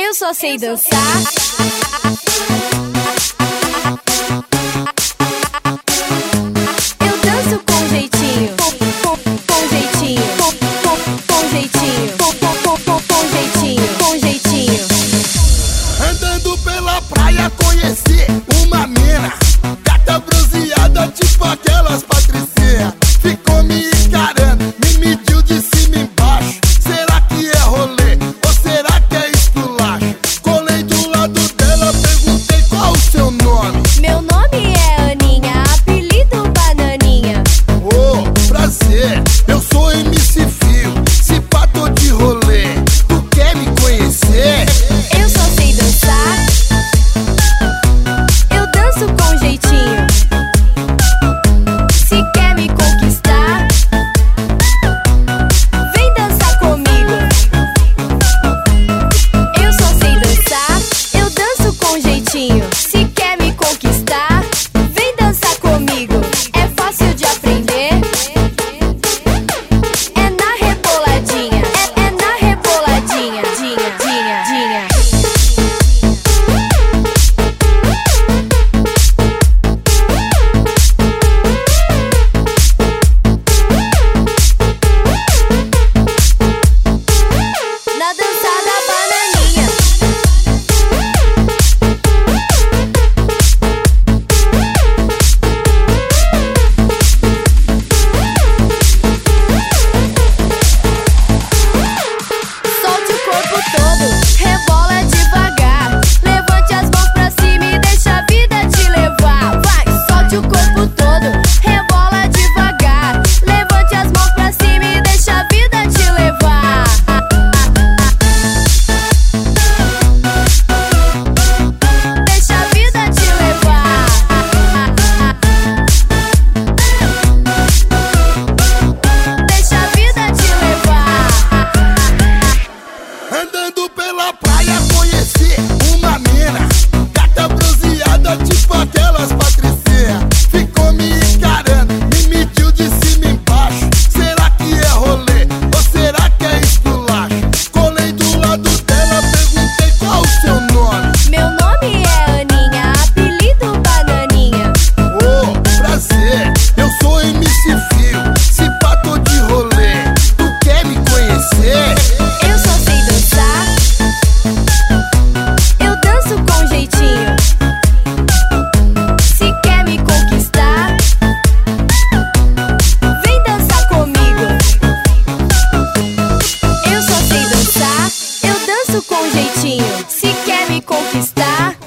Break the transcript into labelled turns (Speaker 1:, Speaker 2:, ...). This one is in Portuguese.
Speaker 1: Eu só sei dançar. Eu danço com jeitinho, com jeitinho, com jeitinho, com jeitinho, com jeitinho.
Speaker 2: Andando pela praia conheci uma mina, gata bronzeada tipo aquelas patricinhas. Ficou me encarando, me mediu de cima e embaixo. Será que é rolê ou será que é esculacho? Colei do lado dela, perguntei qual o seu nome.
Speaker 1: Meu nome é Aninha, apelido Bananinha.
Speaker 2: Oh, prazer, eu sou MC Fio, se pá tô de rolê, tu quer me conhecer?
Speaker 1: Eu só sei dançar. Eu danço com jeitinho. Se quer me conquistar, vem dançar comigo. Eu só sei dançar. Eu danço com jeitinho. Se quer me conquistar, vem dançar comigo. É fácil de aprender. É na reboladinha. É na reboladinha. Dinha, dinha, dinha. Na dança da bananinha. Solte o corpo todo, rebola devagar. Levante as mãos pra cima e deixa a vida te levar. Vai, solte o corpo todo, rebola devagar. Levante as mãos pra cima e deixa a vida te levar. Deixa a vida te levar. Deixa a vida te levar.
Speaker 2: Andando pela praia conheci uma mina, gata bronzeada tipo aquelas patricinhas. Ficou me encarando, me mediu de cima e embaixo. Será que é rolê ou será que é esculacho? Colei do lado dela, perguntei qual o seu nome.
Speaker 1: Meu nome é Aninha, apelido Bananinha.
Speaker 2: Oh, prazer, eu sou MC Fio, se pá tô de rolê, tu quer me conhecer?
Speaker 1: Eu só sei dançar. Eu danço com jeitinho. Se quer me conquistar, vem dançar comigo. Eu só sei dançar. Eu danço com jeitinho. Se quer me conquistar,